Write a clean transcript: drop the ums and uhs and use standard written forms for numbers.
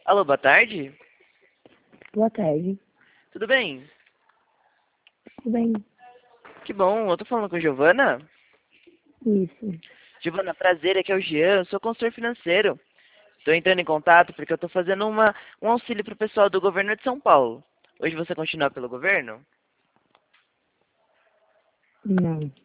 Alô, boa tarde. Boa tarde. Tudo bem? Tudo bem? Que bom, eu tô falando com a Giovana. Isso. Giovana, prazer, aqui é o Jean, eu sou consultor financeiro. Estou entrando em contato porque eu estou fazendo um auxílio para o pessoal do governo de São Paulo. Hoje você continua pelo governo? Não.